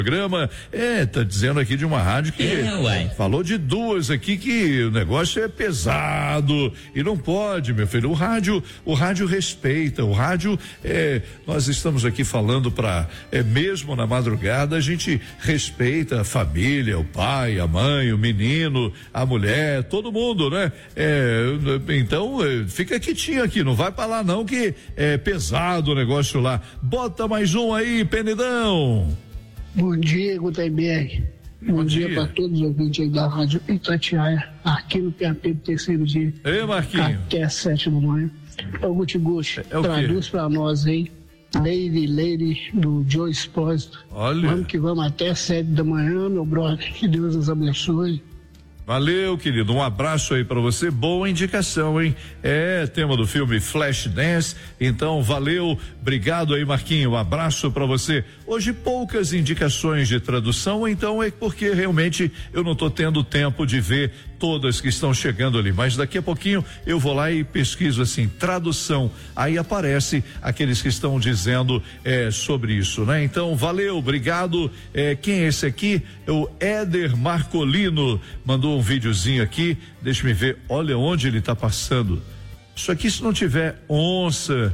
programa, tá dizendo aqui de uma rádio que falou de duas aqui que o negócio é pesado e não pode, meu filho, o rádio respeita, o rádio, nós estamos aqui falando mesmo na madrugada, a gente respeita a família, o pai, a mãe, o menino, a mulher, todo mundo, né? Então, fica quietinho aqui, não vai pra lá não que é pesado o negócio lá. Bota mais um aí, Penidão. Bom dia, Gutenberg. Bom dia para todos os ouvintes aí da Rádio Itatiaia, aqui no PAP do terceiro dia. Ei, Marquinhos. Até 7 da manhã. Ô, Guti, traduz para nós aí, Lady, do Joe Espósito. Olha. Vamos que vamos até 7 da manhã, meu brother. Que Deus nos abençoe. Valeu, querido, um abraço aí pra você, boa indicação, hein? Tema do filme Flashdance, então valeu, obrigado aí, Marquinho, um abraço pra você. Hoje poucas indicações de tradução, então é porque realmente eu não tô tendo tempo de ver todas que estão chegando ali, mas daqui a pouquinho eu vou lá e pesquiso assim, tradução, aí aparece aqueles que estão dizendo sobre isso, né? Então valeu, obrigado, quem é esse aqui? O Éder Marcolino mandou um videozinho aqui, deixa me ver, olha onde ele tá passando, isso aqui se não tiver onça,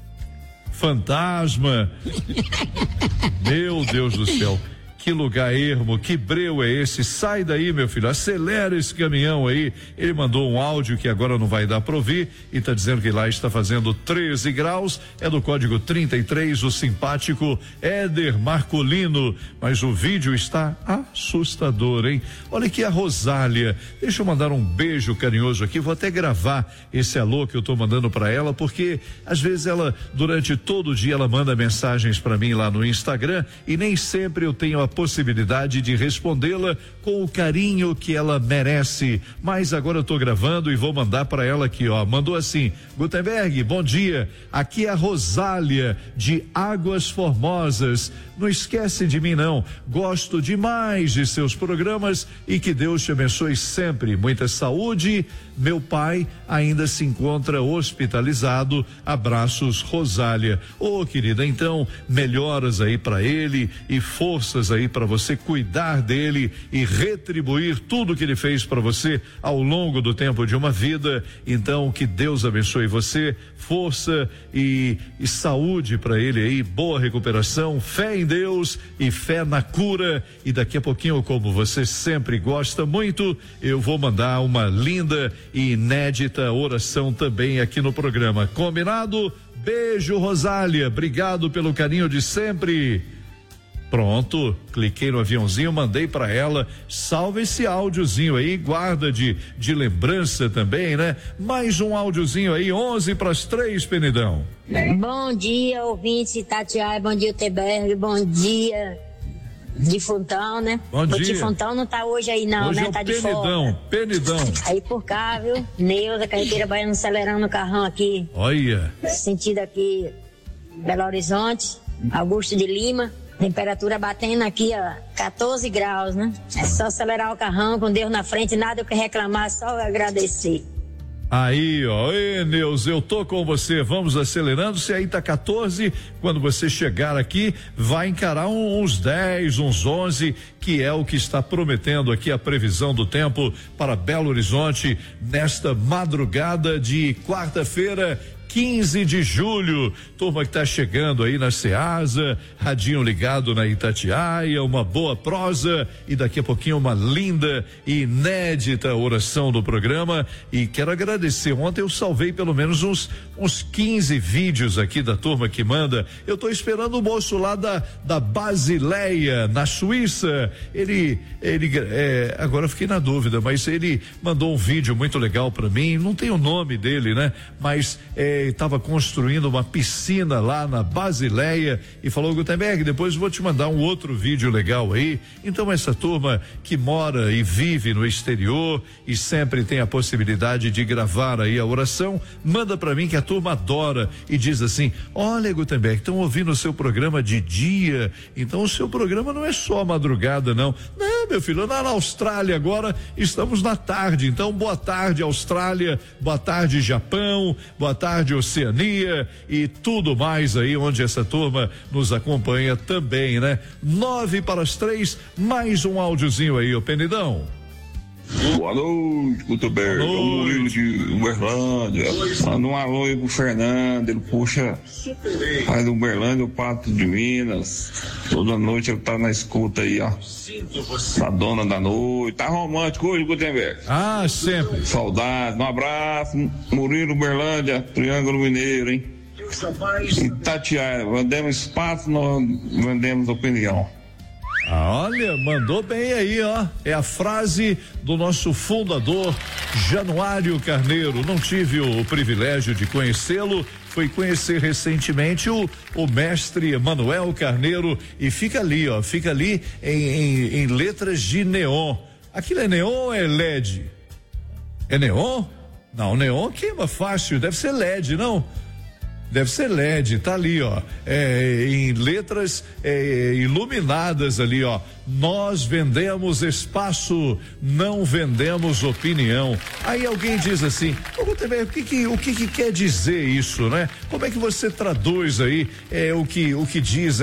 fantasma, meu Deus do céu, que lugar ermo, que breu é esse? Sai daí, meu filho, acelera esse caminhão aí. Ele mandou um áudio que agora não vai dar para ouvir e tá dizendo que lá está fazendo 13 graus, é do código 33, o simpático Éder Marcolino, mas o vídeo está assustador, hein? Olha aqui a Rosália, deixa eu mandar um beijo carinhoso aqui, vou até gravar esse alô que eu tô mandando para ela, porque às vezes ela, durante todo o dia, ela manda mensagens para mim lá no Instagram e nem sempre eu tenho a possibilidade de respondê-la com o carinho que ela merece, mas agora eu tô gravando e vou mandar para ela aqui, ó, mandou assim: Gutenberg, bom dia, aqui é a Rosália de Águas Formosas, não esquece de mim não, gosto demais de seus programas e que Deus te abençoe sempre, muita saúde, meu pai ainda se encontra hospitalizado, abraços, Rosália. Querida, então melhoras aí para ele e forças aí para você cuidar dele e retribuir tudo que ele fez para você ao longo do tempo de uma vida. Então que Deus abençoe você, força e saúde para ele aí, boa recuperação, fé em Deus e fé na cura. E daqui a pouquinho, como você sempre gosta muito, eu vou mandar uma linda e inédita oração também aqui no programa. Combinado? Beijo, Rosália, obrigado pelo carinho de sempre. Pronto, cliquei no aviãozinho, mandei para ela, salva esse áudiozinho aí, guarda de lembrança também, né? Mais um áudiozinho aí, 2:50, Penidão. Bom dia, ouvinte Itatiaia, bom dia, Gutenberg, bom dia, Difuntão, né? Bom dia. O Difuntão não tá hoje aí não, hoje né? É tá de fora. Penidão. Aí por cá, viu? Neuza, carreteira baiana, acelerando o carrão aqui. Olha. Sentido aqui, Belo Horizonte, Augusto de Lima. Temperatura batendo aqui, ó, 14 graus, né? É só acelerar o carrão com Deus na frente, nada o que reclamar, só agradecer. Aí, ó, Neus, eu tô com você, vamos acelerando, se aí tá 14, quando você chegar aqui, vai encarar uns 10, uns 11, que é o que está prometendo aqui a previsão do tempo para Belo Horizonte nesta madrugada de quarta-feira, 15 de julho, turma que tá chegando aí na Ceasa, radinho ligado na Itatiaia, uma boa prosa e daqui a pouquinho uma linda e inédita oração do programa. E quero agradecer, ontem eu salvei pelo menos uns 15 vídeos aqui da turma que manda. Eu tô esperando o moço lá da Basileia, na Suíça, ele agora eu fiquei na dúvida, mas ele mandou um vídeo muito legal para mim, não tem o nome dele, né? Mas estava construindo uma piscina lá na Basileia e falou: Gutenberg, depois eu vou te mandar um outro vídeo legal aí. Então essa turma que mora e vive no exterior e sempre tem a possibilidade de gravar aí a oração, manda para mim que a turma adora e diz assim: olha, Gutenberg, estão ouvindo o seu programa de dia, então o seu programa não é só madrugada não, meu filho, na Austrália agora estamos na tarde, então boa tarde Austrália, boa tarde Japão, boa tarde Oceania e tudo mais aí onde essa turma nos acompanha também, né? 2:45, mais um áudiozinho aí, ô Penidão. Boa noite, Gutenberg. É o Murilo de Uberlândia. Manda um alô aí pro Fernando. Ele puxa, faz do Uberlândia, o Pato de Minas. Toda noite ele tá na escuta aí, ó. A dona da noite. Tá romântico hoje, Gutenberg? Ah, sempre. Saudade. Um abraço, Murilo, Uberlândia, Triângulo Mineiro, hein? Itatiaia, vendemos espaço, nós vendemos opinião. Olha, mandou bem aí, ó. É a frase do nosso fundador, Januário Carneiro. Não tive o privilégio de conhecê-lo, fui conhecer recentemente o mestre Manuel Carneiro e fica ali, ó, fica ali em letras de neon. Aquilo é neon ou é LED? É neon? Não, neon queima fácil, deve ser LED, não? Deve ser LED, tá ali, ó, em letras iluminadas ali, ó. Nós vendemos espaço, não vendemos opinião. Aí alguém diz assim, o que quer dizer isso, né? Como é que você traduz aí o que diz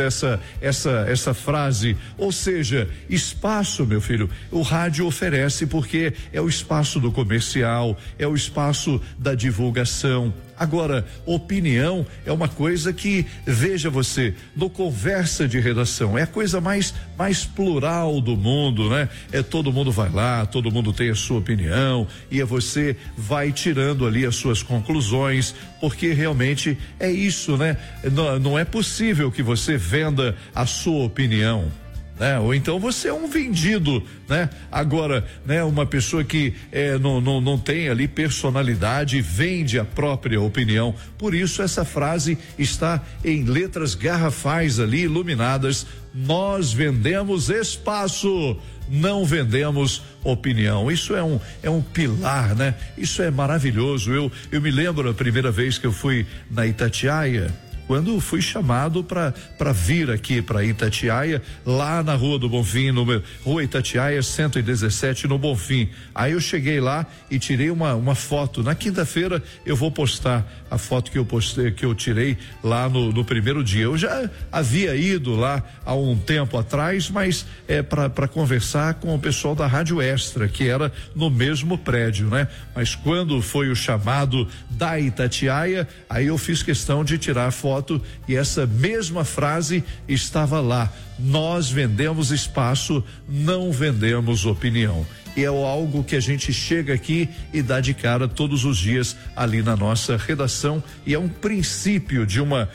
essa frase? Ou seja, espaço, meu filho, o rádio oferece porque é o espaço do comercial, é o espaço da divulgação. Agora, opinião é uma coisa que, veja você, no conversa de redação, é a coisa mais plural do mundo, né? Todo mundo vai lá, todo mundo tem a sua opinião e você vai tirando ali as suas conclusões, porque realmente é isso, né? Não é possível que você venda a sua opinião, né? Ou então você é um vendido, né? Agora, né? Uma pessoa que não tem ali personalidade, vende a própria opinião. Por isso essa frase está em letras garrafais ali, iluminadas. Nós vendemos espaço, não vendemos opinião. Isso é um pilar, né? Isso é maravilhoso. Eu me lembro a primeira vez que eu fui na Itatiaia, quando fui chamado para vir aqui para Itatiaia, lá na Rua do Bonfim, Rua Itatiaia 117, no Bonfim. Aí eu cheguei lá e tirei uma foto. Na quinta-feira eu vou postar a foto que eu tirei lá no primeiro dia. Eu já havia ido lá há um tempo atrás, mas para conversar com o pessoal da Rádio Extra, que era no mesmo prédio, né? Mas quando foi o chamado da Itatiaia, aí eu fiz questão de tirar a foto e essa mesma frase estava lá. Nós vendemos espaço, não vendemos opinião. E é algo que a gente chega aqui e dá de cara todos os dias ali na nossa redação, e é um princípio de uma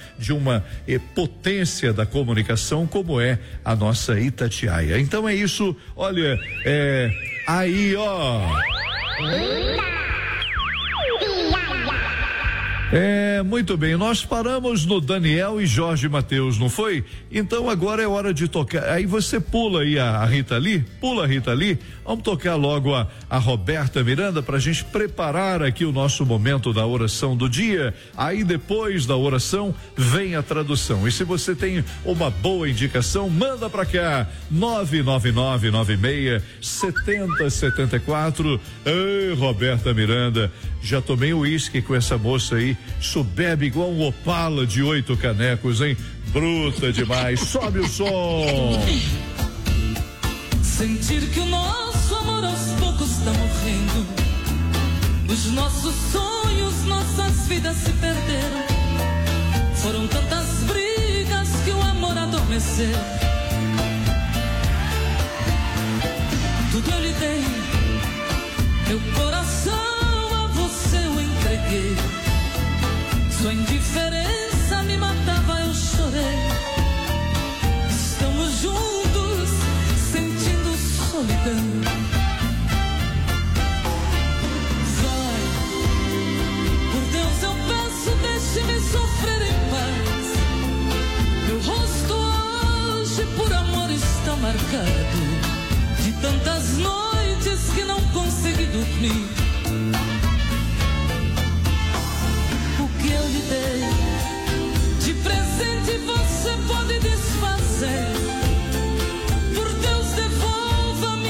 potência da comunicação como é a nossa Itatiaia. Então é isso, olha, aí, ó. Muito bem, nós paramos no Daniel e Jorge Mateus, não foi? Então agora é hora de tocar. Aí você pula aí a Rita Lee, vamos tocar logo a Roberta Miranda pra gente preparar aqui o nosso momento da oração do dia. Aí depois da oração vem a tradução. E se você tem uma boa indicação, manda pra cá, 999967074. Ei, Roberta Miranda, já tomei uísque com essa moça aí, bebe igual um Opala de 8 canecos, hein? Bruta demais, sobe o som. Sentir que o nosso amor aos poucos está morrendo, os nossos sonhos, nossas vidas se perderam, foram tantas brigas que o amor adormeceu. Tudo eu lhe dei, meu coração a você eu entreguei. Sua indiferença me matava, eu chorei. Estamos juntos, sentindo solidão. Vai, por Deus eu peço, deixe-me sofrer em paz. Meu rosto hoje por amor está marcado, de tantas noites que não consegui dormir. Que eu lhe dei de presente você pode desfazer. Por Deus, devolva-me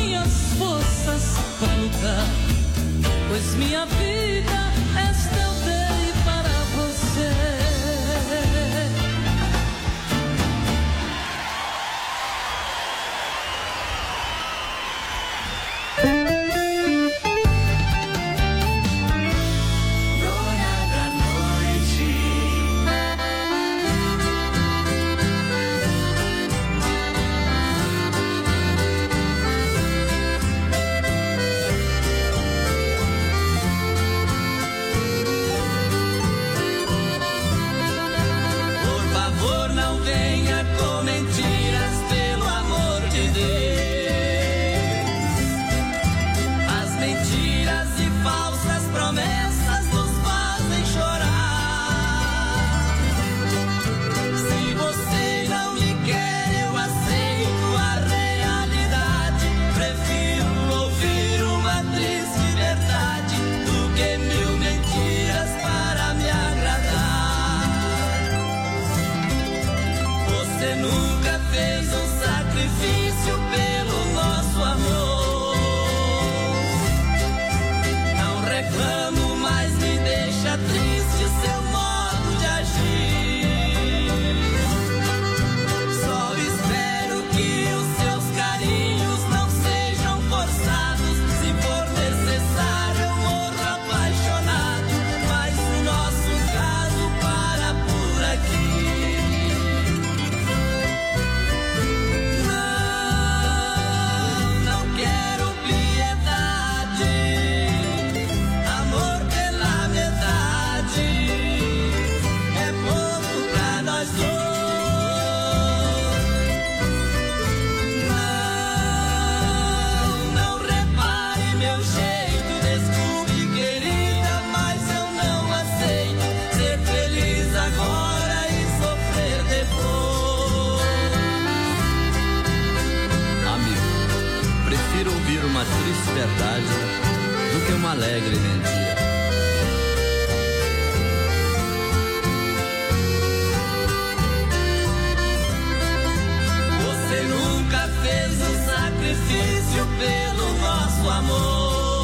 Prefiro ouvir uma triste verdade do que uma alegre mentira. Você nunca fez um sacrifício pelo nosso amor.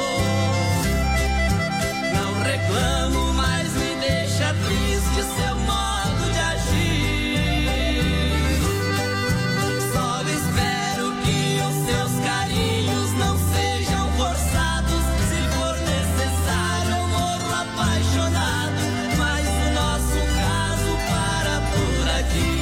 Não reclamo, mas me deixa triste seu modo de agir. Só espero que os seus carinhos não sejam forçados. Se for necessário, eu morro apaixonado. Mas o nosso caso para por aqui.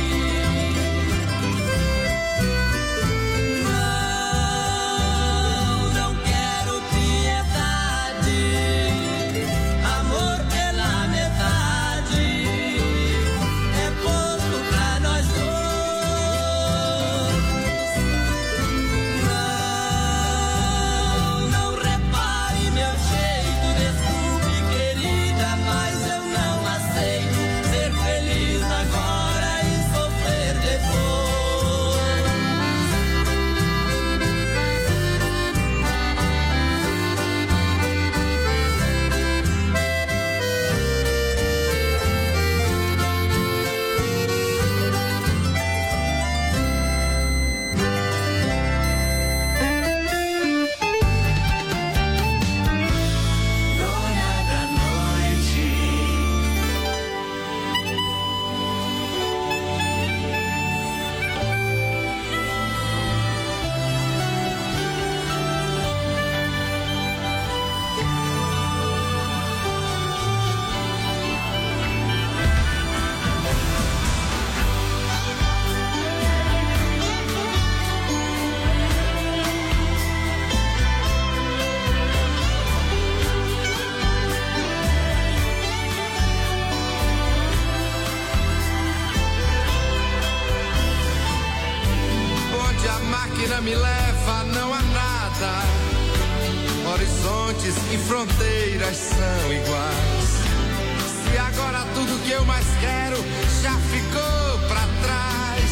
Me leva, não há nada. Horizontes e fronteiras são iguais. Se agora tudo que eu mais quero já ficou pra trás.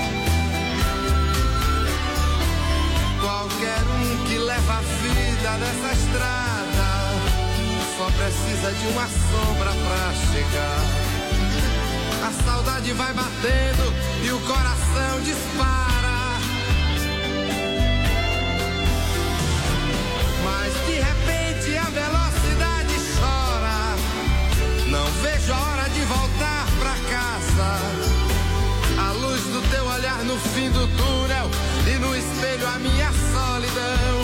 Qualquer um que leva a vida nessa estrada só precisa de uma sombra pra chegar. A saudade vai batendo e o coração dispara. Mas de repente a velocidade chora. Não vejo a hora de voltar pra casa. A luz do teu olhar no fim do túnel e no espelho a minha solidão.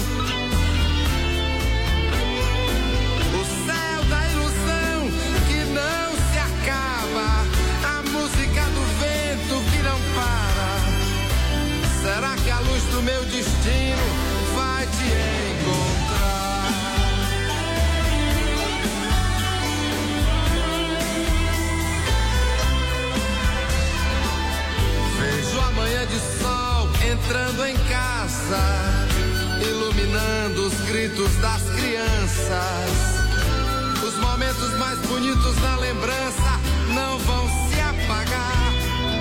O céu da ilusão que não se acaba. A música do vento que não para. Será que a luz do meu destino vai te encontrar? Vejo a manhã de sol entrando em casa, iluminando os gritos das crianças. Os momentos mais bonitos na lembrança não vão se apagar.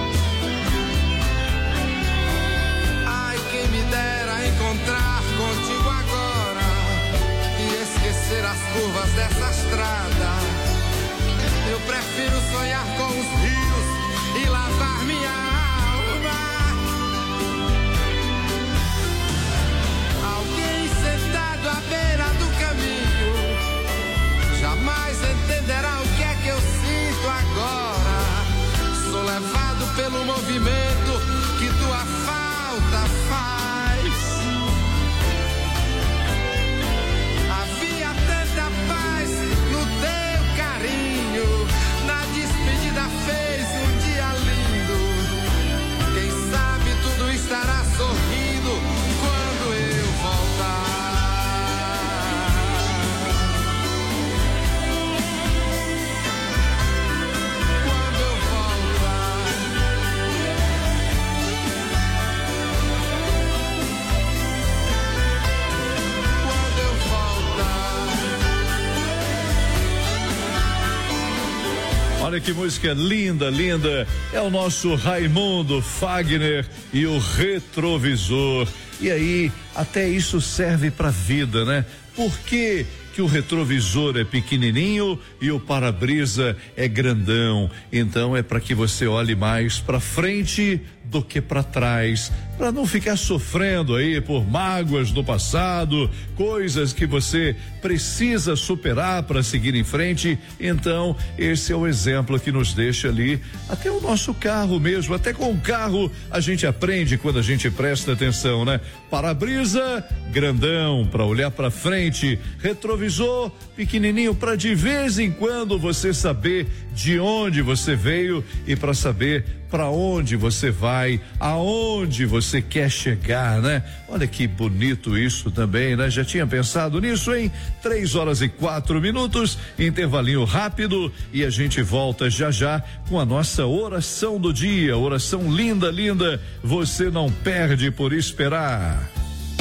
Ai, quem me dera encontrar contigo agora e esquecer as curvas dessa estrada. Eu prefiro sonhar com os rios e lavar minha alma. Alguém sentado à beira do caminho jamais entenderá o que é que eu sinto agora. Sou levado pelo movimento que tua falta faz. Havia tanta paz no teu carinho. Na despedida fez um dia lindo. Quem sabe tudo estará sorrindo quando eu voltar. Quando eu voltar. Quando eu voltar. Olha que música linda, linda. É o nosso Raimundo Fagner e o Retrovisor. E aí, até isso serve para a vida, né? Por que o retrovisor é pequenininho e o para-brisa é grandão? Então é para que você olhe mais para frente do que para trás, para não ficar sofrendo aí por mágoas do passado, coisas que você precisa superar para seguir em frente. Então, esse é o exemplo que nos deixa ali, até o nosso carro mesmo, até com o carro a gente aprende quando a gente presta atenção, né? Para-brisa grandão para olhar para frente, retrovisor pequenininho para de vez em quando você saber de onde você veio e para saber para onde você vai, aonde você quer chegar, né? Olha que bonito isso também, né? Já tinha pensado nisso, hein? 3:04, intervalinho rápido e a gente volta já com a nossa oração do dia, oração linda, linda, você não perde por esperar.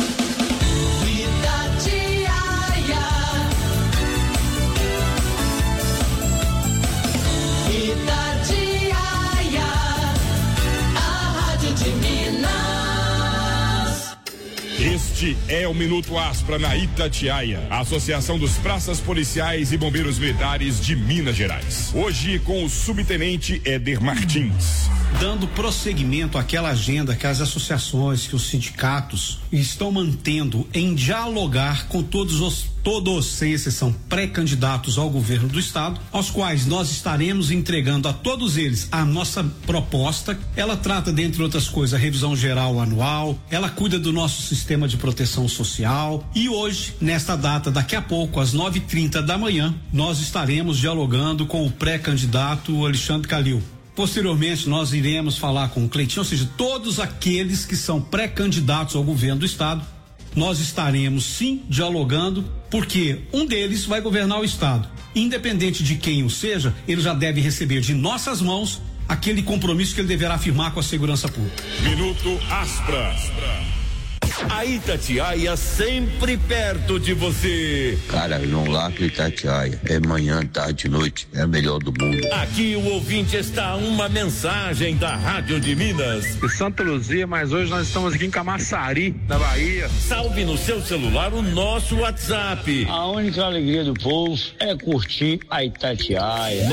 Este é o Minuto Aspra na Itatiaia, a Associação dos Praças Policiais e Bombeiros Militares de Minas Gerais. Hoje com o subtenente Éder Martins. Dando prosseguimento àquela agenda que as associações, que os sindicatos estão mantendo em dialogar com todos, sem exceção, pré-candidatos ao governo do estado, aos quais nós estaremos entregando a todos eles a nossa proposta. Ela trata, dentre outras coisas, a revisão geral anual, ela cuida do nosso sistema de proteção social e hoje, nesta data, daqui a pouco, às 9:30 da manhã, nós estaremos dialogando com o pré-candidato Alexandre Calil. Posteriormente, nós iremos falar com o Cleitinho, ou seja, todos aqueles que são pré-candidatos ao governo do estado, nós estaremos sim dialogando, porque um deles vai governar o estado. Independente de quem o seja, ele já deve receber de nossas mãos aquele compromisso que ele deverá firmar com a segurança pública. Minuto Aspra. A Itatiaia sempre perto de você. Cara, não larga Itatiaia. É manhã, tarde, noite. É a melhor do mundo. Aqui o ouvinte está uma mensagem da Rádio de Minas. De Santa Luzia, mas hoje nós estamos aqui em Camaçari, na Bahia. Salve no seu celular o nosso WhatsApp. A única alegria do povo é curtir a Itatiaia.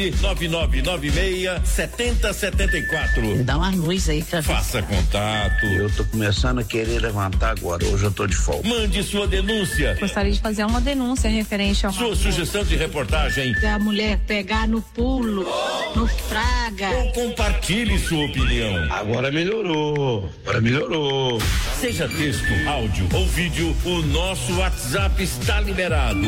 99996-7074. Dá uma luz aí, cara. Faça contato. Eu tô começando a querer levantar agora, hoje eu tô de folga. Mande sua denúncia. Gostaria de fazer uma denúncia referente ao... Sua sugestão de reportagem. A mulher pegar no pulo, no fraga. Ou compartilhe sua opinião. Agora melhorou. Seja texto, áudio ou vídeo, o nosso WhatsApp está liberado.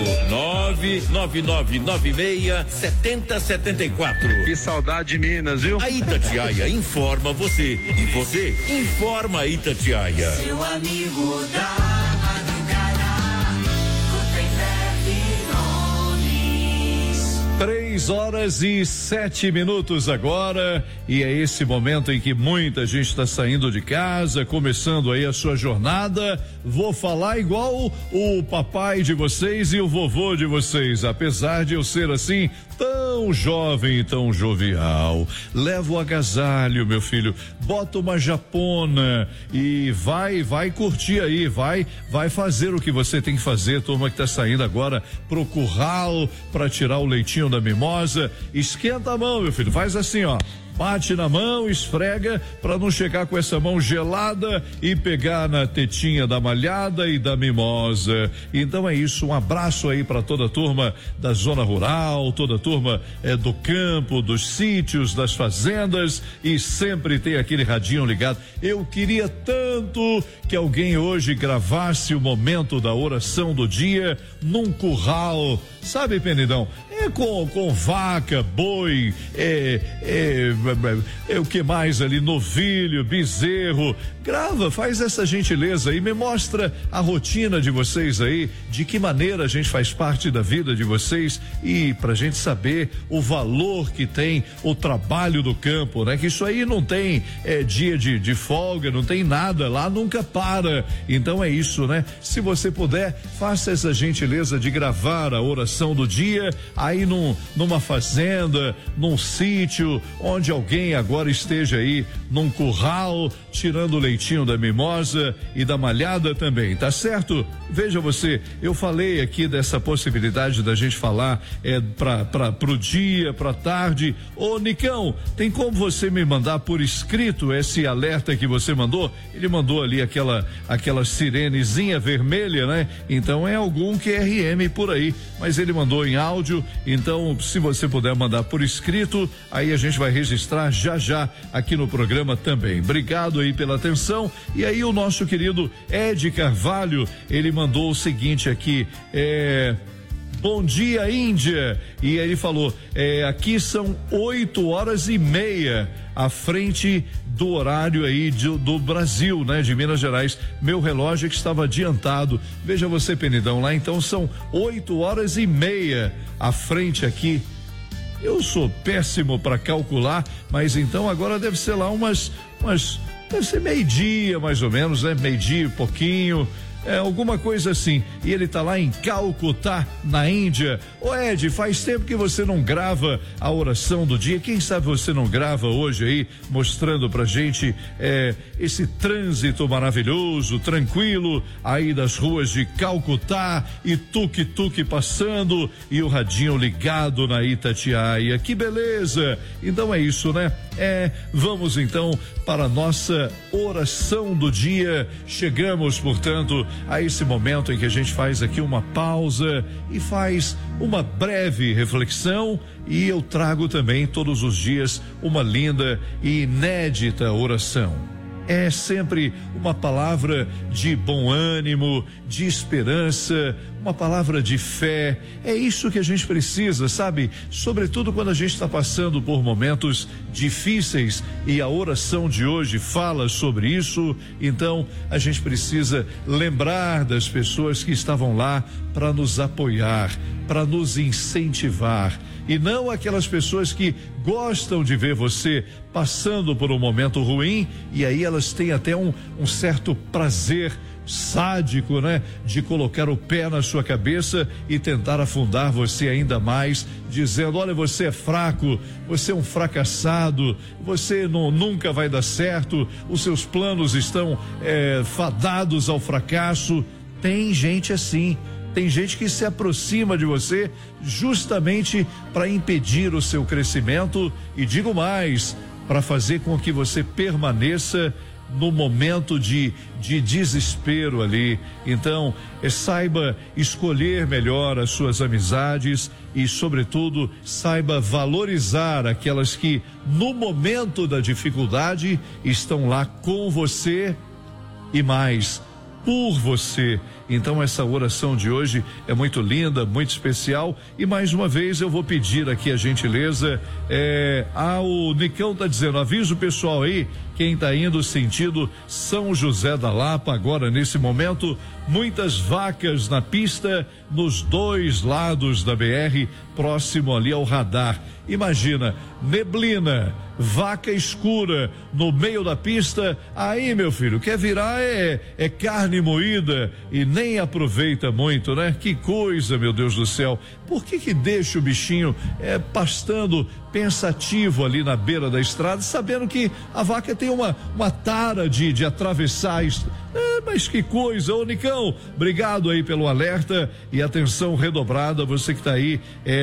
99996-7074. Que saudade de Minas, viu? A Itatiaia informa você e você informa a Itatiaia. Seu amigo da madrugada, Gutenberg Nunes. 3:07 agora, e é esse momento em que muita gente está saindo de casa, começando aí a sua jornada. Vou falar igual o papai de vocês e o vovô de vocês, apesar de eu ser assim tão jovem e tão jovial. Leva o agasalho, meu filho, bota uma japona e vai curtir aí, vai fazer o que você tem que fazer, turma que tá saindo agora pro curral para tirar o leitinho da mimosa. Esquenta a mão, meu filho, faz assim, ó. Bate na mão, esfrega para não chegar com essa mão gelada e pegar na tetinha da malhada e da mimosa. Então é isso, um abraço aí para toda a turma da zona rural, toda a turma do campo, dos sítios, das fazendas, e sempre tem aquele radinho ligado. Eu queria tanto que alguém hoje gravasse o momento da oração do dia num curral, sabe, Penidão? Com vaca, boi, o que mais ali, novilho, bezerro. Grava, faz essa gentileza aí, me mostra a rotina de vocês aí, de que maneira a gente faz parte da vida de vocês, e pra gente saber o valor que tem o trabalho do campo, né? Que isso aí não tem dia de folga, não tem nada, lá nunca para. Então é isso, né? Se você puder, faça essa gentileza de gravar a oração do dia aí numa fazenda, num sítio, onde alguém agora esteja aí num curral tirando leite Leitinho da Mimosa e da Malhada também, tá certo? Veja você, eu falei aqui dessa possibilidade da gente falar pro dia, pra tarde. Ô Nicão, tem como você me mandar por escrito esse alerta que você mandou? Ele mandou ali aquela sirenezinha vermelha, né? Então é algum QRM por aí, mas ele mandou em áudio, então se você puder mandar por escrito, aí a gente vai registrar já aqui no programa também. Obrigado aí pela atenção. E aí o nosso querido Ed Carvalho, ele mandou o seguinte aqui, bom dia, Índia. E ele falou, aqui são 8h30 à frente do horário aí do Brasil, né? De Minas Gerais. Meu relógio que estava adiantado. Veja você, Penidão, lá então são 8h30 à frente aqui. Eu sou péssimo para calcular, mas então agora deve ser lá deve ser meio-dia mais ou menos, né? Meio-dia e pouquinho, alguma coisa assim. E ele tá lá em Calcutá, na Índia. Ô Ed, faz tempo que você não grava a oração do dia. Quem sabe você não grava hoje aí, mostrando pra gente esse trânsito maravilhoso, tranquilo, aí das ruas de Calcutá e tuk-tuk passando e o radinho ligado na Itatiaia. Que beleza! Então é isso, né? Vamos então para a nossa oração do dia. Chegamos, portanto, a esse momento em que a gente faz aqui uma pausa e faz uma breve reflexão, e eu trago também todos os dias uma linda e inédita oração. É sempre uma palavra de bom ânimo, de esperança, uma palavra de fé. É isso que a gente precisa, sabe? Sobretudo quando a gente está passando por momentos difíceis, e a oração de hoje fala sobre isso. Então a gente precisa lembrar das pessoas que estavam lá para nos apoiar, para nos incentivar, e não aquelas pessoas que gostam de ver você passando por um momento ruim, e aí elas têm até um certo prazer sádico, né? De colocar o pé na sua cabeça e tentar afundar você ainda mais, dizendo, olha, você é fraco, você é um fracassado, você nunca vai dar certo, os seus planos estão fadados ao fracasso. Tem gente assim. Tem gente que se aproxima de você justamente para impedir o seu crescimento, e digo mais, para fazer com que você permaneça no momento de desespero ali. Então, saiba escolher melhor as suas amizades e, sobretudo, saiba valorizar aquelas que no momento da dificuldade estão lá com você e mais, por você. Então essa oração de hoje é muito linda, muito especial, e mais uma vez eu vou pedir aqui a gentileza, o Nicão tá dizendo, avisa o pessoal aí, quem tá indo sentido São José da Lapa agora nesse momento, muitas vacas na pista nos dois lados da BR, próximo ali ao radar. Imagina, neblina, vaca escura no meio da pista, aí meu filho, quer virar é carne moída e nem aproveita muito, né? Que coisa, meu Deus do céu. Por que deixa o bichinho pastando pensativo ali na beira da estrada, sabendo que a vaca tem uma tara de atravessar isso? Mas que coisa, ô Nicão, obrigado aí pelo alerta e atenção redobrada, você que tá aí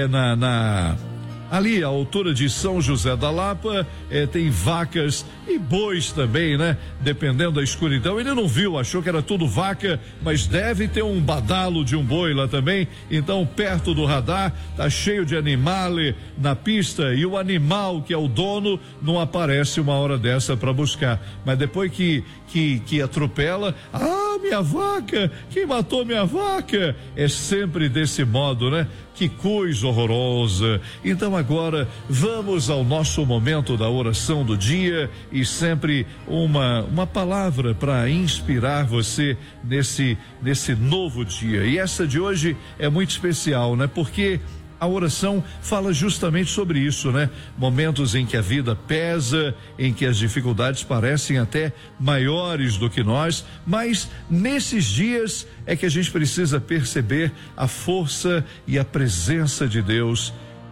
ali à altura de São José da Lapa, tem vacas e bois também, né? Dependendo da escuridão, ele não viu, achou que era tudo vaca, mas deve ter um badalo de um boi lá também. Então, perto do radar, tá cheio de animale na pista, e o animal que é o dono não aparece uma hora dessa para buscar. Mas depois que atropela, minha vaca, quem matou minha vaca? É sempre desse modo, né? Que coisa horrorosa. Então agora vamos ao nosso momento da oração do dia, e sempre uma palavra para inspirar você nesse novo dia. E essa de hoje é muito especial, né? Porque a oração fala justamente sobre isso, né? Momentos em que a vida pesa, em que as dificuldades parecem até maiores do que nós, mas nesses dias é que a gente precisa perceber a força e a presença de Deus.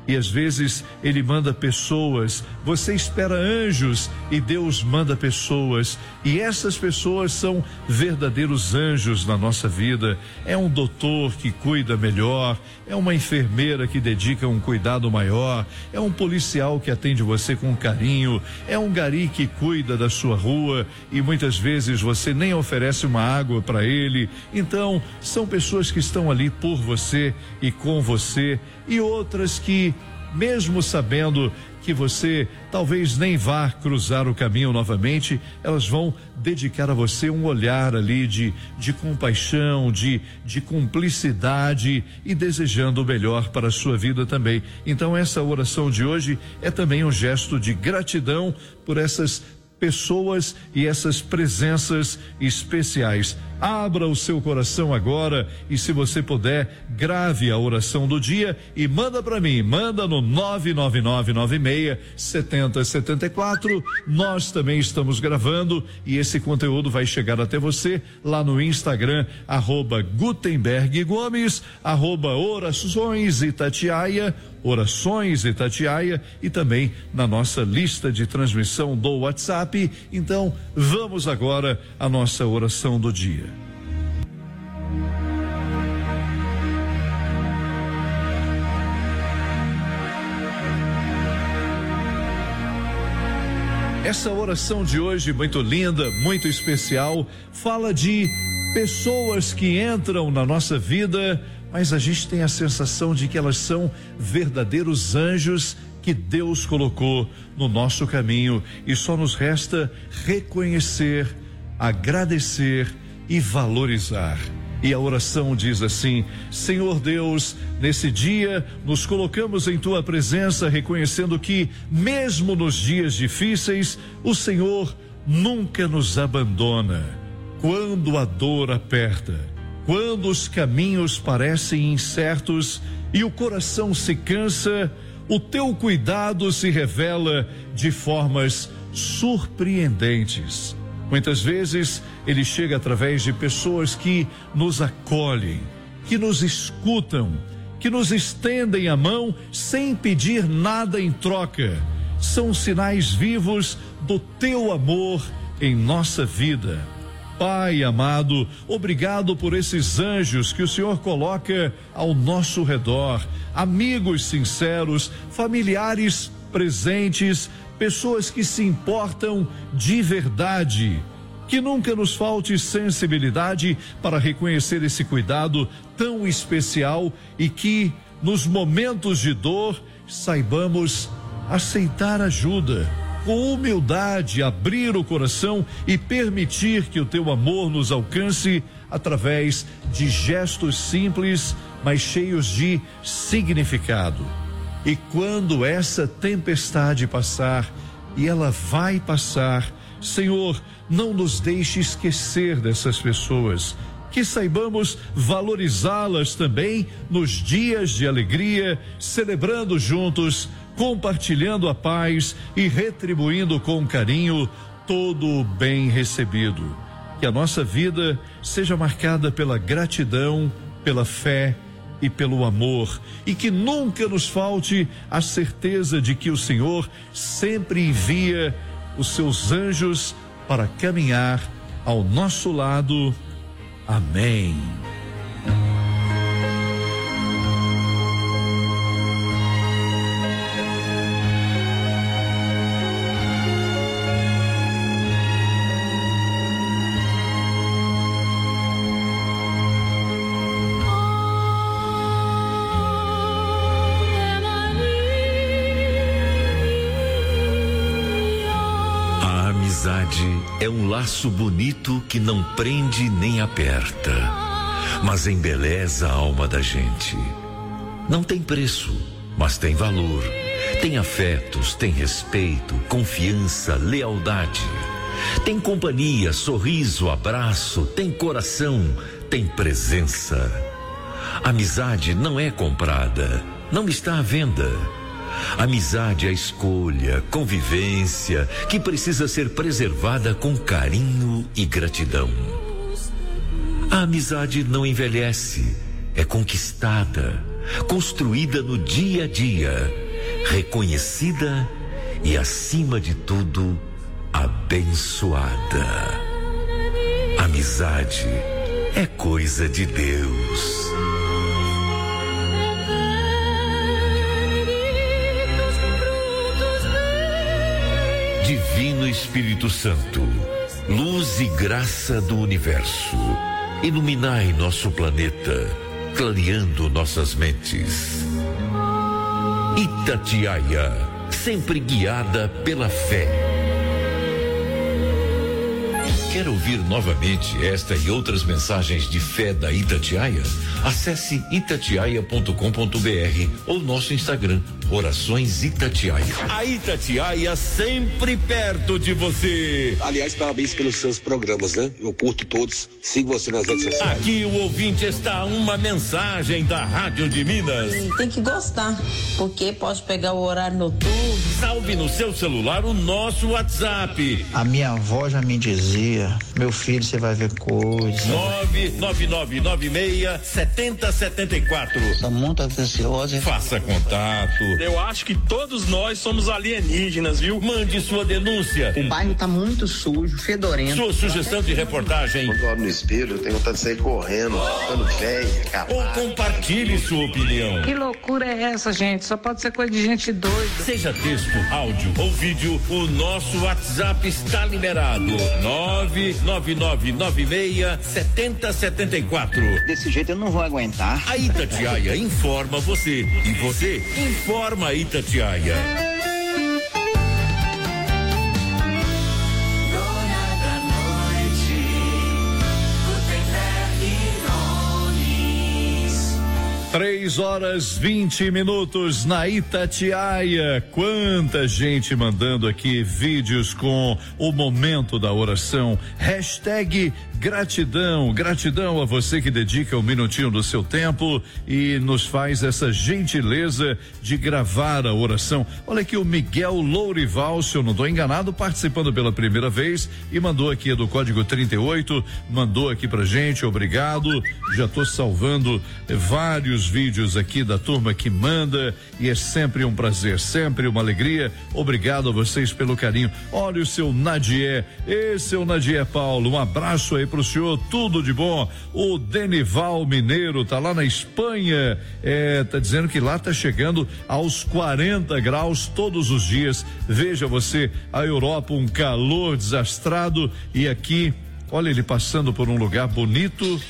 e às vezes Ele manda pessoas. Você espera anjos e Deus manda pessoas, e essas pessoas são verdadeiros anjos na nossa vida. É um doutor que cuida melhor, é uma enfermeira que dedica um cuidado maior, é um policial que atende você com carinho, é um gari que cuida da sua rua e muitas vezes você nem oferece uma água para ele. Então, são pessoas que estão ali por você e com você, e outras que, mesmo sabendo que você talvez nem vá cruzar o caminho novamente, elas vão dedicar a você um olhar ali de compaixão, de cumplicidade e desejando o melhor para a sua vida também. Então, essa oração de hoje é também um gesto de gratidão por essas pessoas e essas presenças especiais. Abra o seu coração agora e, se você puder, grave a oração do dia e manda para mim, manda no 999967074. Nós também estamos gravando e esse conteúdo vai chegar até você lá no Instagram, @Gutenberg-Gomes, @Orações Itatiaia, Orações Itatiaia, e também na nossa lista de transmissão do WhatsApp. Então, vamos agora à nossa oração do dia. Essa oração de hoje, muito linda, muito especial, fala de pessoas que entram na nossa vida, mas a gente tem a sensação de que elas são verdadeiros anjos que Deus colocou no nosso caminho, e só nos resta reconhecer, agradecer e valorizar. E a oração diz assim: Senhor Deus, nesse dia nos colocamos em tua presença, reconhecendo que, mesmo nos dias difíceis, o Senhor nunca nos abandona. Quando a dor aperta, quando os caminhos parecem incertos e o coração se cansa, o teu cuidado se revela de formas surpreendentes. Muitas vezes ele chega através de pessoas que nos acolhem, que nos escutam, que nos estendem a mão sem pedir nada em troca. São sinais vivos do teu amor em nossa vida. Pai amado, obrigado por esses anjos que o Senhor coloca ao nosso redor, amigos sinceros, familiares presentes, pessoas que se importam de verdade. Que nunca nos falte sensibilidade para reconhecer esse cuidado tão especial e que, nos momentos de dor, saibamos aceitar ajuda, com humildade, abrir o coração e permitir que o teu amor nos alcance através de gestos simples, mas cheios de significado. E quando essa tempestade passar, e ela vai passar, Senhor, não nos deixe esquecer dessas pessoas, que saibamos valorizá-las também nos dias de alegria, celebrando juntos, compartilhando a paz e retribuindo com carinho todo o bem recebido. Que a nossa vida seja marcada pela gratidão, pela fé e pelo amor, e que nunca nos falte a certeza de que o Senhor sempre envia os seus anjos para caminhar ao nosso lado. Amém. É um laço bonito que não prende nem aperta, mas embeleza a alma da gente. Não tem preço, mas tem valor. Tem afetos, tem respeito, confiança, lealdade. Tem companhia, sorriso, abraço, tem coração, tem presença. Amizade não é comprada, não está à venda. Amizade é escolha, convivência, que precisa ser preservada com carinho e gratidão. A amizade não envelhece, é conquistada. construída no dia a dia, reconhecida e, acima de tudo, abençoada. Amizade é coisa de Deus. Divino Espírito Santo, luz e graça do universo, iluminai nosso planeta, clareando nossas mentes. Itatiaia, sempre guiada pela fé. Quer ouvir novamente esta e outras mensagens de fé da Itatiaia? Acesse itatiaia.com.br ou nosso Instagram, Orações Itatiaia. A Itatiaia sempre perto de você. Aliás, parabéns pelos seus programas, né? Eu curto todos, sigo você nas redes sociais. Aqui o ouvinte está uma mensagem da Rádio de Minas. Tem que gostar, porque pode pegar o horário noturno. Salve no seu celular o nosso WhatsApp. A minha avó já me dizia, meu filho, você vai ver coisa. 99996-7074. Tá muito atencioso. Faça contato. Eu acho que todos nós somos alienígenas, viu? Mande sua denúncia. O bairro tá muito sujo, fedorento. Sua sugestão de reportagem. Quando eu olho no espelho, eu tenho vontade de sair correndo, ficando velho, acabado. Ou compartilhe sua opinião. Que loucura é essa, gente? Só pode ser coisa de gente doida. Seja texto, áudio ou vídeo, o nosso WhatsApp está liberado. 99996-7074. Desse jeito eu não vou aguentar. A Itatiaia informa você e você informa a Itatiaia. Dona da noite, Gutenberg Nunes. 3h20 na Itatiaia. Quanta gente mandando aqui vídeos com o momento da oração. Hashtag gratidão, gratidão a você que dedica um minutinho do seu tempo e nos faz essa gentileza de gravar a oração. Olha aqui o Miguel Lourival, se eu não estou enganado, participando pela primeira vez e mandou aqui do código 38, mandou aqui pra gente, obrigado. Já estou salvando vários vídeos aqui da turma que manda e é sempre um prazer, sempre uma alegria. Obrigado a vocês pelo carinho. Olha o seu Nadier, esse é o Nadier Paulo, um abraço aí pro senhor, tudo de bom. O Denival Mineiro tá lá na Espanha, tá dizendo que lá tá chegando aos 40 graus todos os dias. Veja você, a Europa, um calor desastrado e aqui, olha ele passando por um lugar bonito,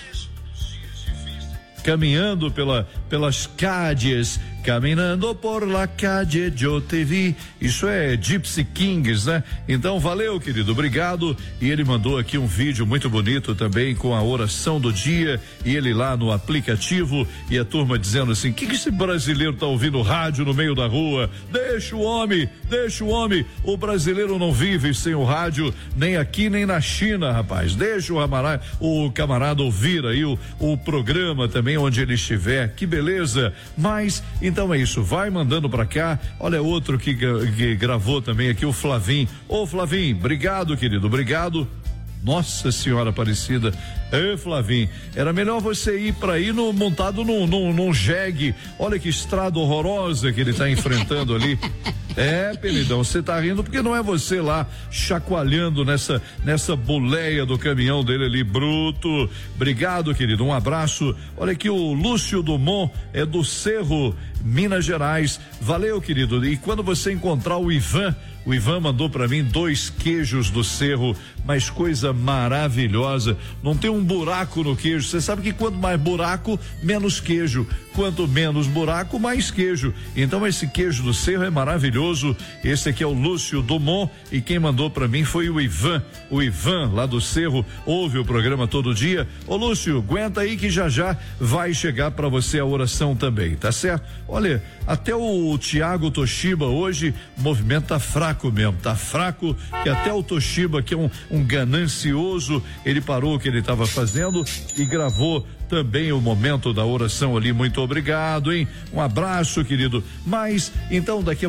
caminhando pelas cádias, caminhando por la calle eu te vi. Isso é Gypsy Kings, né? Então valeu, querido, obrigado. E ele mandou aqui um vídeo muito bonito também com a oração do dia e ele lá no aplicativo e a turma dizendo assim, que esse brasileiro tá ouvindo rádio no meio da rua? Deixa o homem, o brasileiro não vive sem o rádio, nem aqui nem na China, rapaz. Deixa o camarada ouvir aí o programa também onde ele estiver, que beleza. Mas então é isso, vai mandando pra cá. Olha outro que gravou também aqui, o Flavim. Ô Flavim, obrigado, querido, obrigado. Nossa Senhora Aparecida. Flavim, era melhor você ir para aí montado num jegue. Olha que estrada horrorosa que ele tá enfrentando ali. Pelidão, você tá rindo porque não é você lá chacoalhando nessa boleia do caminhão dele ali, bruto. Obrigado, querido, um abraço. Olha aqui o Lúcio Dumont, é do Cerro, Minas Gerais. Valeu, querido. E quando você encontrar o Ivan mandou para mim 2 queijos do Cerro, mas coisa maravilhosa. Não tem um buraco no queijo. Você sabe que quanto mais buraco, menos queijo. Quanto menos buraco, mais queijo. Então esse queijo do Cerro é maravilhoso. Esse aqui é o Lúcio Dumont e quem mandou para mim foi o Ivan. O Ivan lá do Cerro ouve o programa todo dia. Ô Lúcio, aguenta aí que já vai chegar para você a oração também, tá certo? Olha, até o Thiago Toshiba hoje, o movimento tá fraco mesmo, tá fraco, que até o Toshiba, que é um ganancioso, ele parou o que ele estava fazendo e gravou também o momento da oração ali. Muito obrigado, hein? Um abraço, querido. Mas, então, daqui a pouquinho a gente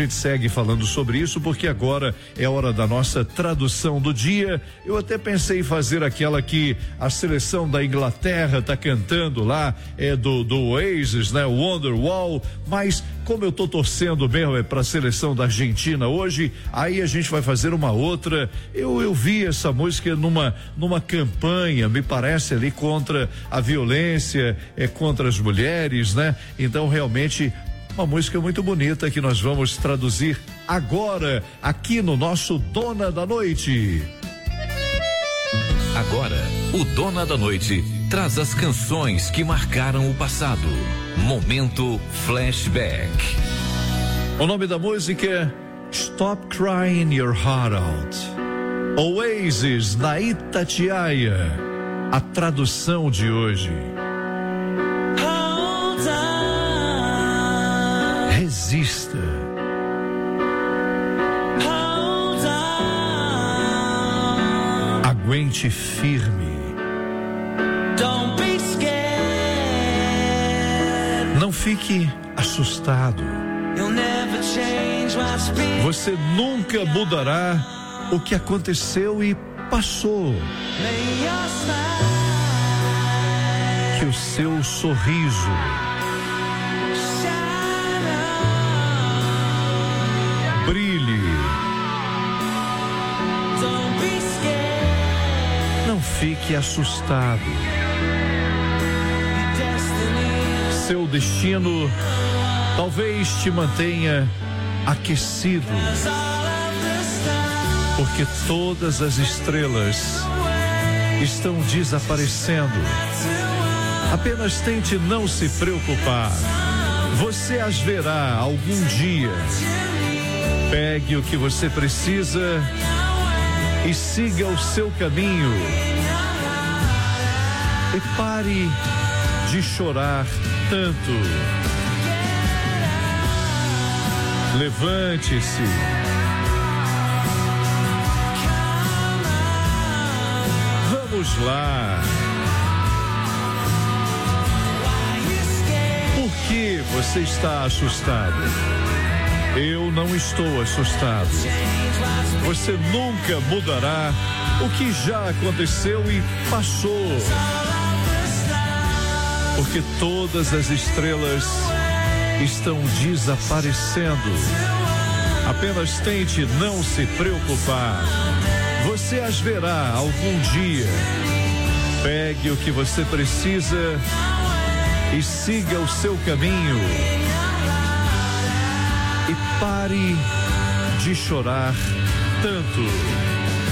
gente segue falando sobre isso porque agora é hora da nossa tradução do dia. Eu até pensei em fazer aquela que a seleção da Inglaterra tá cantando lá, do Oasis, né? Wonderwall, mas como eu tô torcendo mesmo para a seleção da Argentina hoje, aí a gente vai fazer uma outra. Eu vi essa música numa campanha, me parece ali contra a violência, contra as mulheres, né? Então realmente uma música muito bonita que nós vamos traduzir agora aqui no nosso Dona da Noite. Agora, o Dona da Noite traz as canções que marcaram o passado. Momento Flashback. O nome da música é Stop Crying Your Heart Out. Oasis, na Itatiaia. A tradução de hoje. Resista. Aguente firme. Não fique assustado. Você nunca mudará o que aconteceu e passou. Que o seu sorriso brilhe. Não fique assustado. Seu destino talvez te mantenha aquecido, porque todas as estrelas estão desaparecendo. Apenas tente não se preocupar. Você as verá algum dia. Pegue o que você precisa e siga o seu caminho. E pare de chorar tanto. Levante-se. Vamos lá. Por que você está assustado? Eu não estou assustado. Você nunca mudará o que já aconteceu e passou. Porque todas as estrelas estão desaparecendo. Apenas tente não se preocupar. Você as verá algum dia. Pegue o que você precisa e siga o seu caminho. E pare de chorar tanto.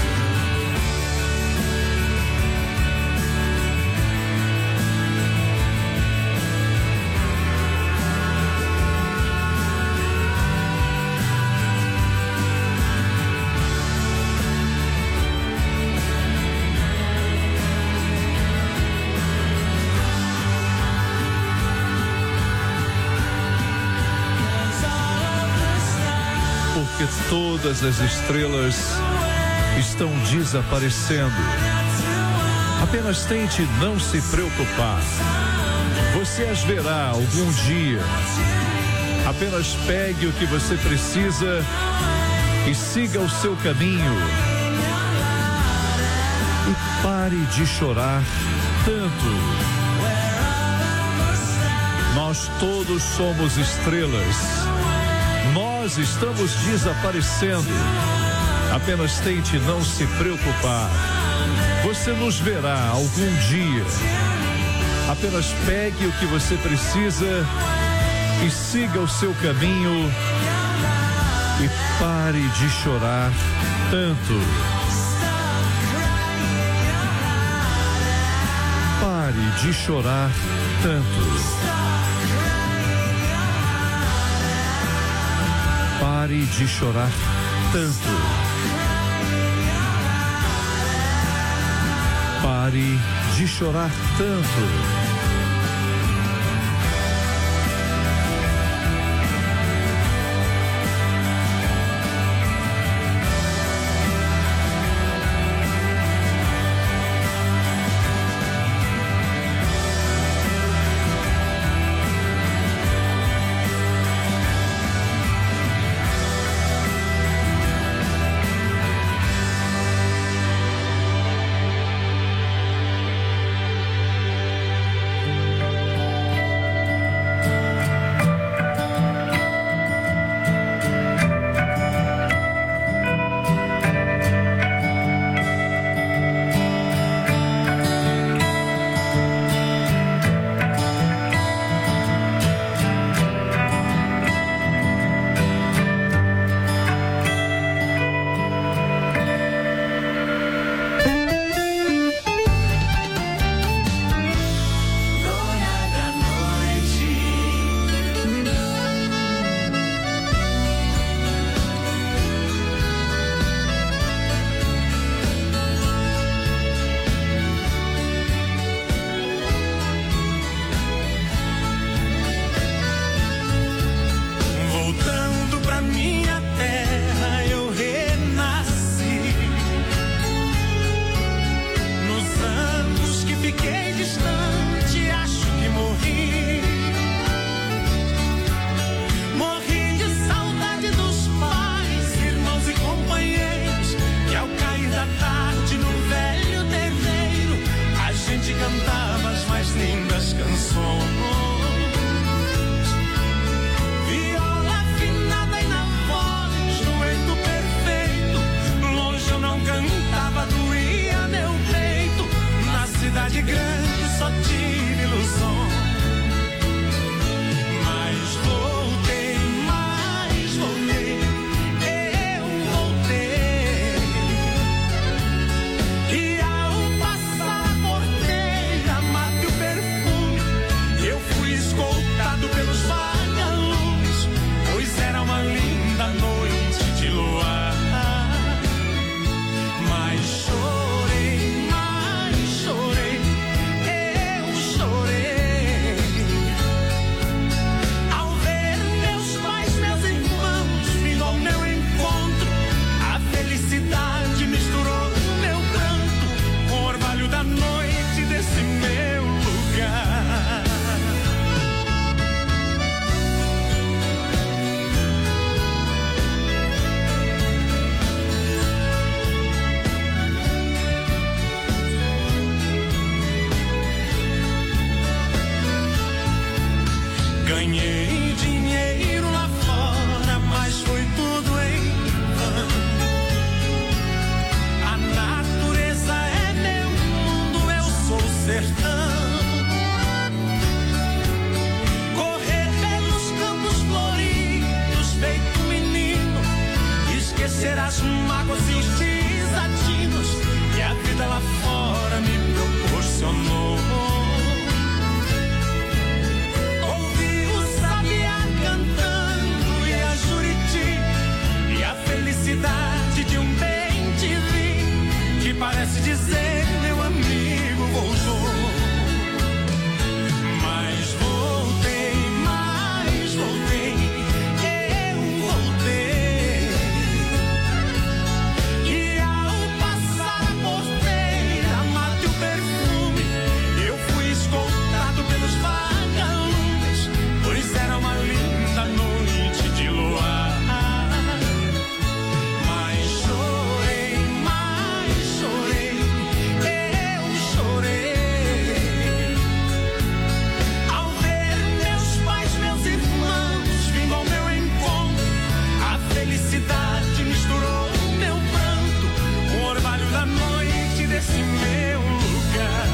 Porque todas as estrelas estão desaparecendo. Apenas tente não se preocupar. Você as verá algum dia. Apenas pegue o que você precisa e siga o seu caminho. E pare de chorar tanto. Nós todos somos estrelas. Nós estamos desaparecendo. Apenas tente não se preocupar. Você nos verá algum dia. Apenas pegue o que você precisa e siga o seu caminho. E pare de chorar tanto. Pare de chorar tanto. Pare de chorar tanto. Pare de chorar tanto. mais lindas canções. Viola afinada e na voz, dueto perfeito. Longe eu não cantava, doía meu peito. Na cidade grande só tive ilusão. Mas voltei, eu voltei. E ao passar a porteira, mate o perfume, eu fui escoltado pelos vagalumes, pois era uma linda noite de luar. Mas chorei, eu chorei. Ao ver meus pais, meus irmãos, vindo ao meu encontro, a felicidade misturou meu pranto com o orvalho da noite desse meu lugar. Ganhei dinheiro lá fora, mas foi tudo em vão. A natureza é meu mundo, eu sou o sertão. Correr pelos campos floridos, feito menino, esquecer as mágoas e os desatinos que a vida lá fora me proporcionou. Felicidade de um bem te vi, que parece dizer, meu amigo voltou. Mas voltei, eu voltei. E ao passar a porteira, mate o perfume, eu fui escoltado pelos vagalumes, pois era uma linda noite de luar. Felicidade misturou meu pranto com o orvalho da noite desse meu lugar.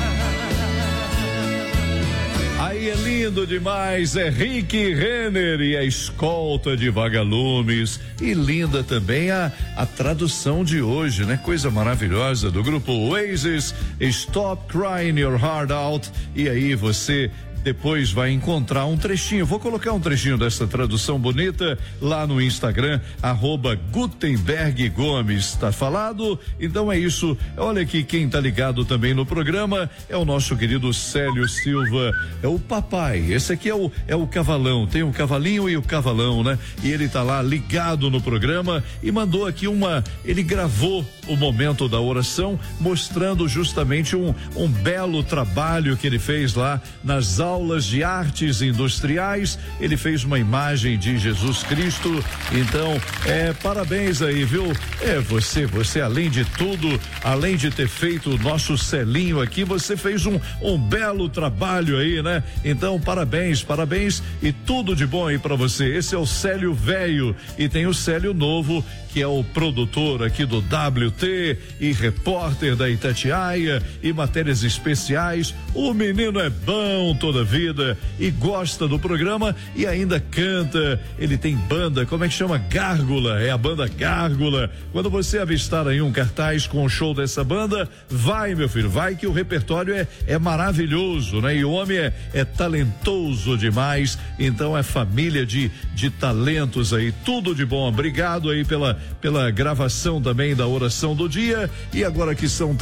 Aí é lindo demais, é Rick Renner e a escolta de vagalumes. E linda também a tradução de hoje, né? Coisa maravilhosa do grupo Oasis, Stop Crying Your Heart Out. E aí você depois vai encontrar um trechinho, vou colocar um trechinho dessa tradução bonita lá no Instagram, @Gutenberg Gomes, tá falado? Então é isso, olha aqui quem tá ligado também no programa, é o nosso querido Célio Silva, é o papai, esse aqui é o cavalão, tem o cavalinho e o cavalão, né? E ele tá lá ligado no programa e mandou aqui ele gravou o momento da oração, mostrando justamente um belo trabalho que ele fez lá nas aulas de artes industriais. Ele fez uma imagem de Jesus Cristo. Então, parabéns aí, viu? Você além de tudo, além de ter feito o nosso Celinho aqui, você fez um belo trabalho aí, né? Então, parabéns e tudo de bom aí pra você. Esse é o Célio Velho e tem o Célio Novo, que é o produtor aqui do WT e repórter da Itatiaia e matérias especiais. O menino é bom toda a vida e gosta do programa e ainda canta. Ele tem banda, como é que chama? Gárgula, é a banda Gárgula. Quando você avistar aí um cartaz com o show dessa banda, vai, meu filho, vai, que o repertório é maravilhoso, né? E o homem é talentoso demais, então é família de talentos aí, tudo de bom. Obrigado aí pela gravação também da oração do dia. E agora que são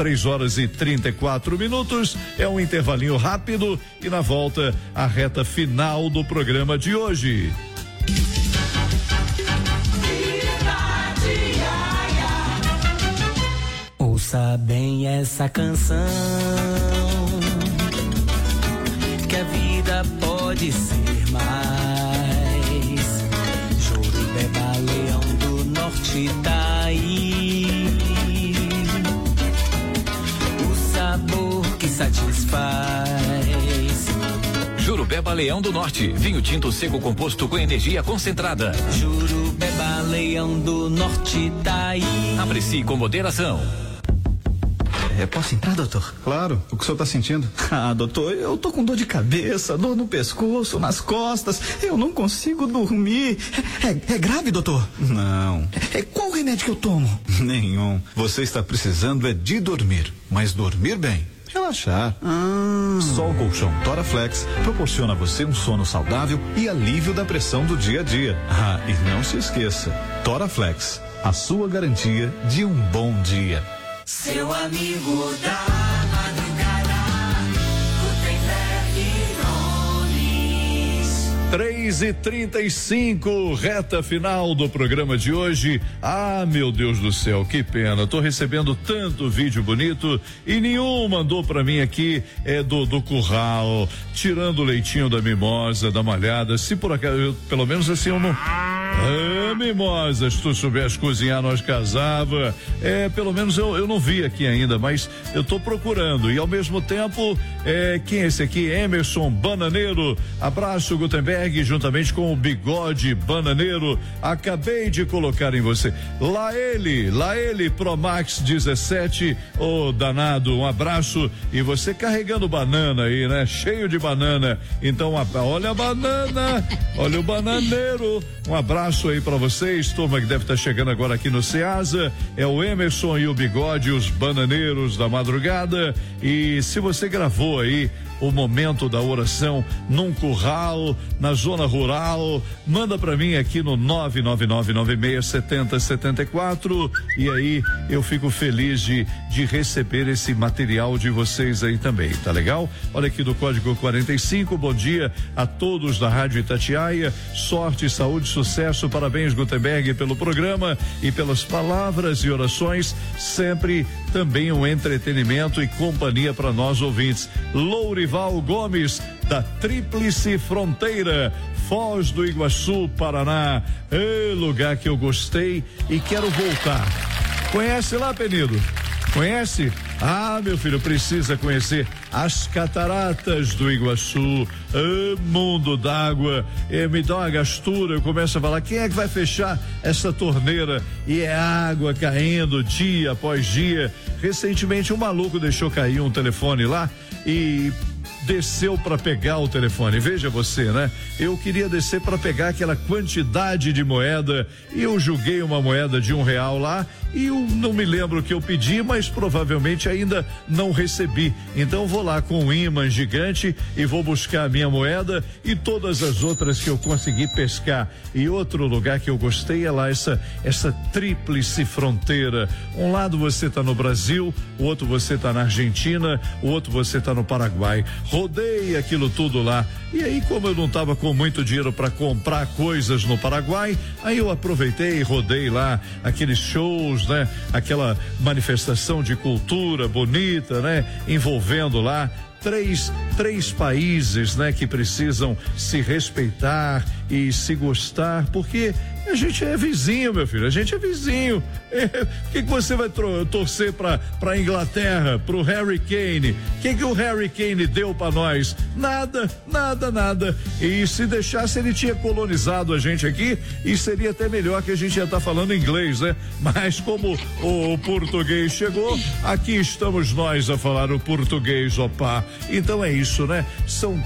3h34, é um intervalinho rápido e na volta a reta final do programa de hoje. Ouça bem essa canção, que a vida pode ser mais. Jorubeba, leão do norte tá aí, o sabor que satisfaz. Jurubeba Leão do Norte, vinho tinto seco composto com energia concentrada. Jurubeba Leão do Norte tá aí. Aprecie com moderação. Posso entrar, doutor? Claro, o que o senhor tá sentindo? Ah, doutor, eu tô com dor de cabeça, dor no pescoço, nas costas, eu não consigo dormir. É grave, doutor? Não. Qual remédio que eu tomo? Nenhum. Você está precisando é de dormir, mas dormir bem. Relaxar. Só o colchão Toraflex proporciona a você um sono saudável e alívio da pressão do dia a dia. Ah, e não se esqueça, Toraflex, a sua garantia de um bom dia. Seu amigo da madrugada, Gutenberg Nunes. 3h35, reta final do programa de hoje. Ah, meu Deus do céu, que pena. Tô recebendo tanto vídeo bonito e nenhum mandou pra mim aqui do curral, tirando o leitinho da mimosa, da malhada. Se por acaso, pelo menos assim eu não. Mimosa, se tu soubesse cozinhar, nós casava. Pelo menos eu não vi aqui ainda, mas eu tô procurando. E ao mesmo tempo, quem é esse aqui? Emerson Bananeiro. Abraço, Gutenberg, juntamente com o Bigode Bananeiro. Acabei de colocar em você. Lá ele, Promax 17. Ô, danado, um abraço. E você carregando banana aí, né? Cheio de banana. Então, olha a banana, olha o bananeiro. Um abraço aí pra vocês, turma que deve estar chegando agora aqui no Ceasa. É o Emerson e o Bigode, os bananeiros da madrugada. E se você gravou aí o momento da oração num curral, na zona rural, manda pra mim aqui no 999967074 e aí eu fico feliz de receber esse material de vocês aí também, tá legal? Olha aqui do código 45, bom dia a todos da Rádio Itatiaia, sorte, saúde, sucesso, parabéns Gutenberg pelo programa e pelas palavras e orações, sempre também um entretenimento e companhia para nós ouvintes. Lourival Gomes, da Tríplice Fronteira, Foz do Iguaçu, Paraná, lugar que eu gostei e quero voltar. Conhece lá, Penido? Conhece? Ah, meu filho, precisa conhecer as cataratas do Iguaçu, mundo d'água, me dá uma gastura, eu começo a falar, quem é que vai fechar essa torneira? E é água caindo dia após dia. Recentemente um maluco deixou cair um telefone lá e desceu para pegar o telefone. Veja você, né? Eu queria descer para pegar aquela quantidade de moeda e eu joguei uma moeda de R$1 lá e eu não me lembro o que eu pedi, mas provavelmente ainda não recebi. Então vou lá com um imã gigante e vou buscar a minha moeda e todas as outras que eu consegui pescar. E outro lugar que eu gostei é lá essa tríplice fronteira. Um lado você tá no Brasil, o outro você tá na Argentina, o outro você tá no Paraguai. Rodei aquilo tudo lá. E aí, como eu não estava com muito dinheiro para comprar coisas no Paraguai, aí eu aproveitei e rodei lá aqueles shows, né? Aquela manifestação de cultura bonita, né? Envolvendo lá três países, né? Que precisam se respeitar e se gostar, porque a gente é vizinho, meu filho, a gente é vizinho. Por que você vai torcer pra Inglaterra, pro Harry Kane? O que o Harry Kane deu pra nós? Nada. E se deixasse, ele tinha colonizado a gente aqui e seria até melhor que a gente ia estar falando inglês, né? Mas como o português chegou, aqui estamos nós a falar o português, opá. Então é isso, né? São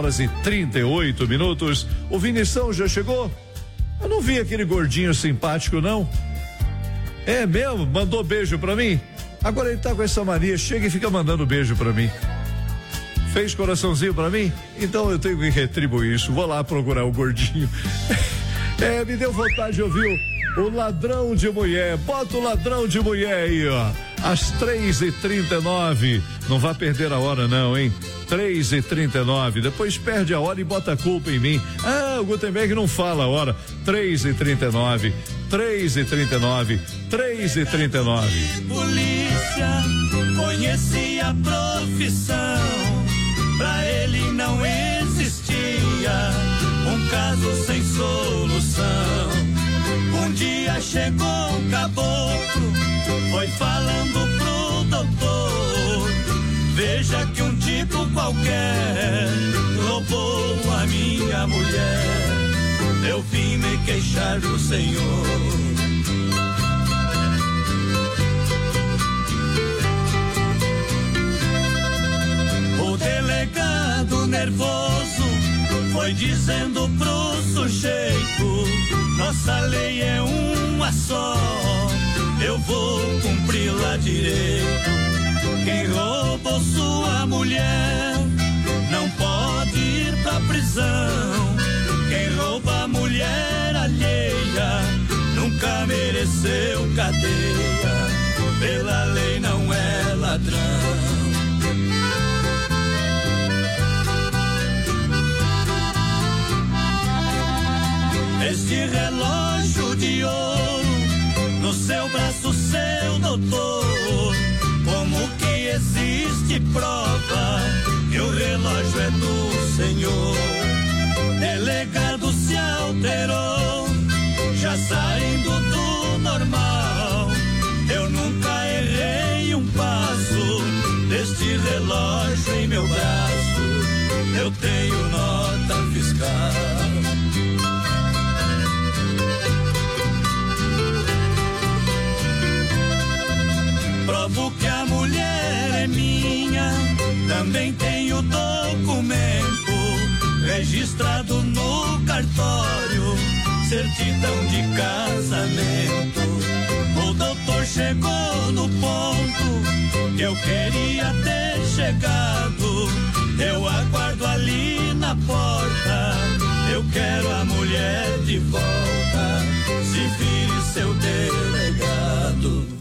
3h38. O Vinição já chegou? Eu não vi aquele gordinho simpático, não. É mesmo? Mandou beijo pra mim? Agora ele tá com essa mania, chega e fica mandando beijo pra mim. Fez coraçãozinho pra mim? Então eu tenho que retribuir isso. Vou lá procurar o gordinho. Me deu vontade de ouvir o Ladrão de Mulher. Bota o Ladrão de Mulher aí, ó. Às 3h39. Não vá perder a hora, não, hein? 3h39. Depois perde a hora e bota a culpa em mim. Ah, o Gutenberg não fala a hora. 3h39. 3h39. Polícia, conheci a profissão. Pra ele não existia um caso sem solução. Um dia chegou um caboclo, foi falando pro doutor: veja que um tipo qualquer roubou queixar do Senhor. O delegado nervoso foi dizendo pro sujeito: nossa lei é uma só, eu vou cumpri-la direito. Quem roubou sua mulher não pode ir pra prisão. Quem rouba a mulher alheia nunca mereceu cadeia. Pela lei não é ladrão. Este relógio de ouro no seu braço, seu doutor, como que existe prova que o relógio é do Senhor? Delegado se alterou, já saindo do normal. Eu nunca errei um passo deste relógio em meu braço. Eu tenho nota fiscal. Provo que a mulher é minha, também tenho documento registrado no cartório, certidão de casamento. O doutor chegou no ponto que eu queria ter chegado. Eu aguardo ali na porta, eu quero a mulher de volta. Se vire seu delegado.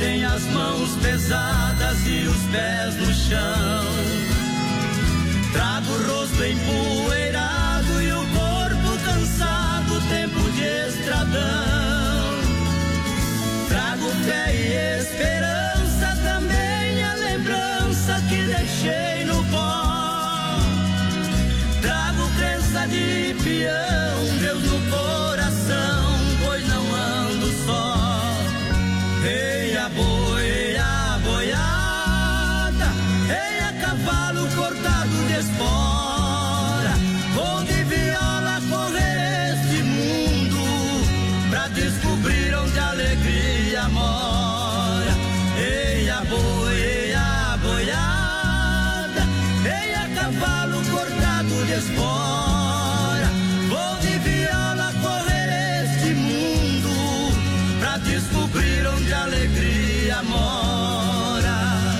tem as mãos pesadas e os pés no chão. Trago o rosto empoeirado e o corpo cansado, tempo de estradão. Trago fé e esperança, também a lembrança que deixei no pó. Trago crença de peão, Deus no coração, pois não ando só. Ei a boi, ei a boiada, ei a cavalo cortado de espora. Vou de viola correr este mundo pra descobrir onde a alegria mora. Ei a boi, ei a boiada, ei a cavalo cortado de espora. Vou de viola correr este mundo pra descobrir onde a alegria mora.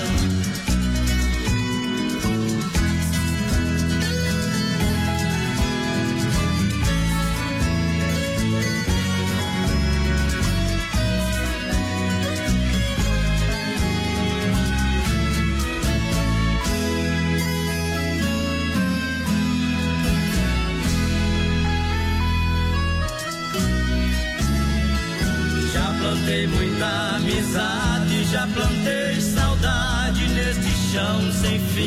Plantei muita amizade, já plantei saudade neste chão sem fim.